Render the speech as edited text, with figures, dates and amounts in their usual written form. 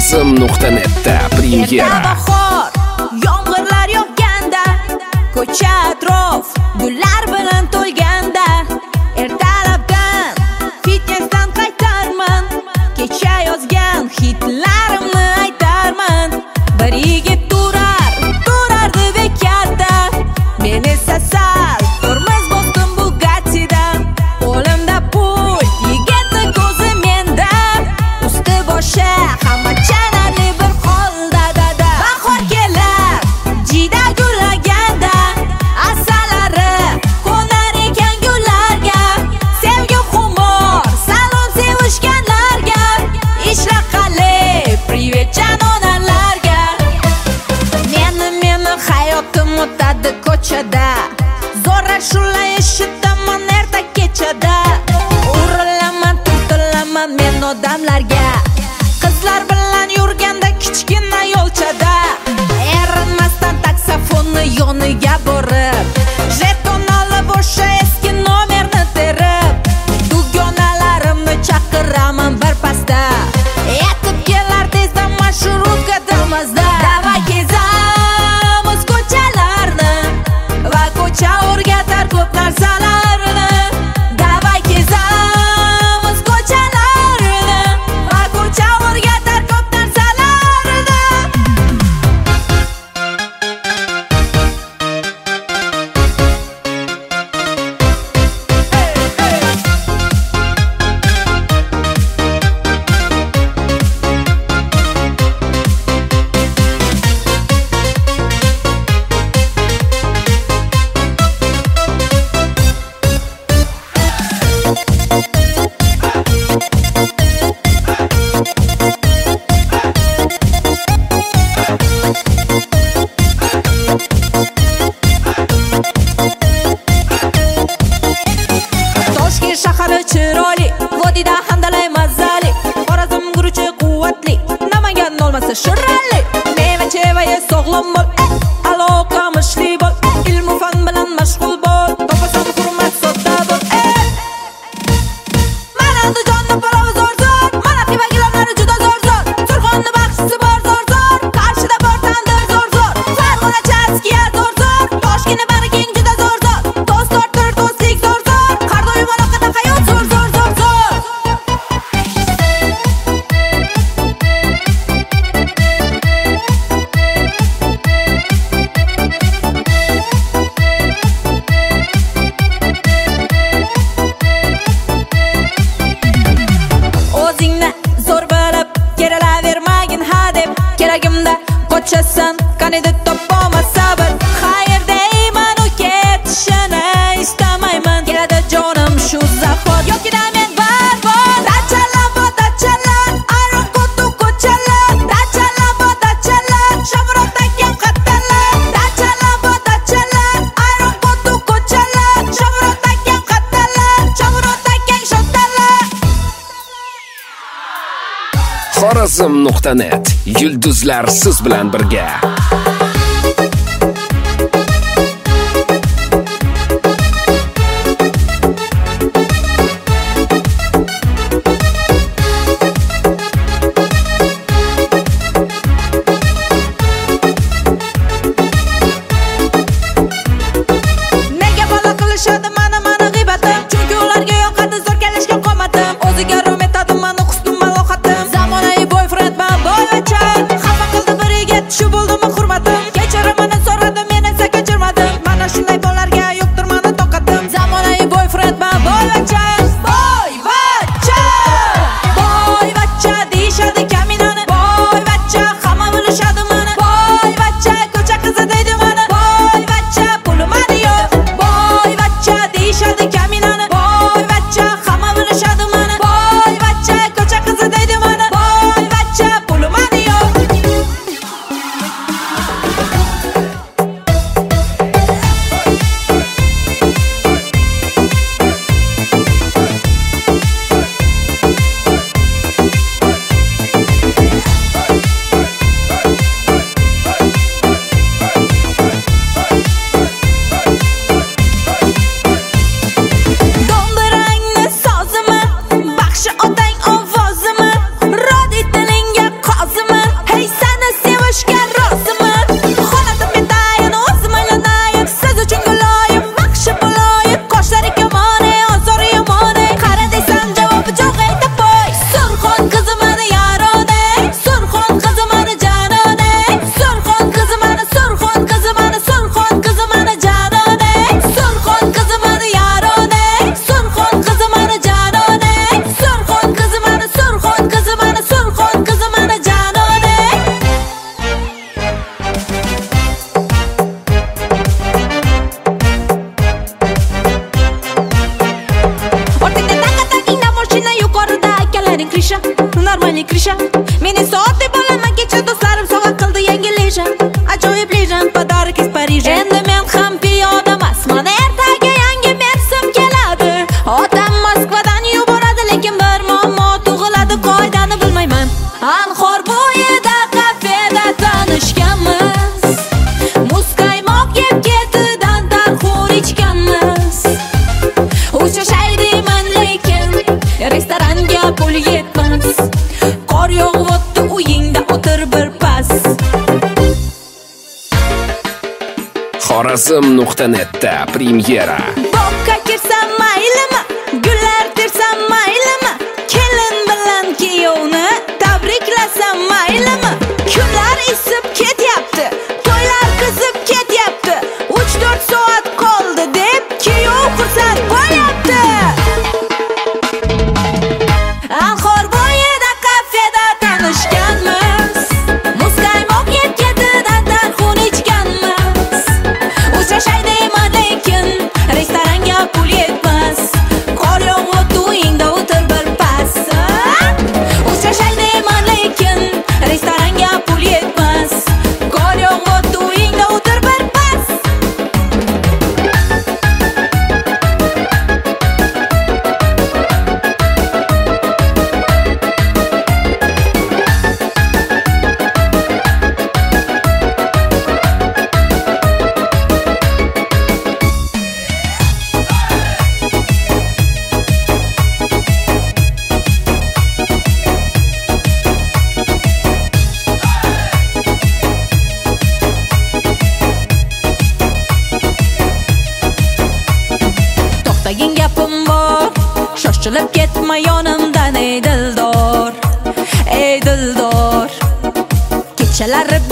Xorazm.netda premyera. bahor, yomg'irlar yog'ganda, ko'cha atrof gullar bilan to'lganda, ertalabdan fitnessdan qaytarman, kecha yozgan hitlarimni aytarman. Bir yigit turardi bekarda, men esa sal tormoz bosdim Bugatti'dan. Qo'limda pul, yigitni ko'zi menda, usti boshi hamma chanarli bir holda dada. Bahor kelar, jida gullaganda, asalari qo'nar ekan gullarga. Sevgi xumor, salom sevishganlarga, ishlaqali privet janonalarga. Meni hayotim o'tadi ko'chada, zo'ra shula eshitaman erta kechada. Urilaman, turtilaman men odamlarga, qizlar bilan yurganda kichkina yo'lchada. Erinmasdan taksafonni yoniga borib, jeton olib o'sha eski nomerni terib, dugonalarimni chaqiraman bir pasda. Yetib kelar tezda marshrutka Damas'da. Davay kezamiz ko'chalarni va ko'cha o'rgatar ko'p narsalarni. Davay kezamiz ko'chalarni va ko'cha o'rgatar ko'p narsalarni. Toshkent shahri chiroyli, vodiyda handalay mazali, Xorazm guruchi quvvatli, Namangan olmasi shirrali. Meva chevaya sog'lom bo'l, aloqa mishli bo'l, ilmu fan bilan mashg'ul bo'l, topasan hurmat sodda bo'l. Mana Andijonning palovi zo'r, mana Xiva gilamlari juda zo'r. Surxonni baxshisi bor zo'r, Qarshida bor tandir zo'r. Farg'ona chaskiya zo'r, Toshkentning bari keng juda zo'r. Do'st orttir do'stlik zo'r, har doim aloqada hayot zo'r. O'zingni zo'r bilib keravermagin hadeb, keragimda qochasan qanida topolmas sabr. Xayr deyman, u ketishini istamayman, keladi jonim shu zahot. Yokida men barbod, dachalar, ayron qutu ko'chalar, dachalar, shamroq takkan qattalar, dachalar, ayron qutu ko'chalar, shamroq takkan qattalar, shamroq takkan shottalar. Xorazm.net, yulduzlar siz bilan birga. Nega bola qilishadi mana g'iybatim, chunki ularga yoqadi zo'r kelishgan qomatim. O'ziga rom etadi mani husnum malohatim, zamonaviy boyfriend man boyvachcha. Xafa qildi bir yigit, shu bo'ldimi Normallik krisha. Meni soat deb olaman, kecha do'stlarim sovg'a qildi yangi leja. Ajoyib lejan, pодарок из Парижа. Endi men ham piyoda emas, mana ertaga yangi mavsum keladi. Otam Moskvadan yuboradi, lekin bir muammo tug'iladi, qoidani bilmayman. Anhor bo'yida kafeda tanishganmiz. Muz qaymoq yeb ketidan tarxur ichganmiz. Uchrashaydiman lekin restoranga pul yetmas. Qor yog'yapti uyingda o'tir bir pas. Xorazm.net'da premyera. Bokka kirsam maylimi? Gullar tersam maylimi? Kelin bilan kuyovni tabriklasam maylimi? Kunlar isib ketyapti, to'ylar qizib ketyapti. 3-4 soat qoldi deb kuyov xursand bo'lyapti. Anhor bo'yida kafeda tanishganmiz. Muz qaymoq yeb ketidan tarxun ichganmiz. Uchrashaydiman lekin restoranga pul yetmas. Qor yog'yapti uyingda o'tir bir pas. Uchrashaydiman lekin restoranga pul yetmas. Qor yog'yapti uyingda o'tir bir pas. To'xtagin gapim bor, shoshilib ketma yonimdan ey dildor, ey dildor. Kechalari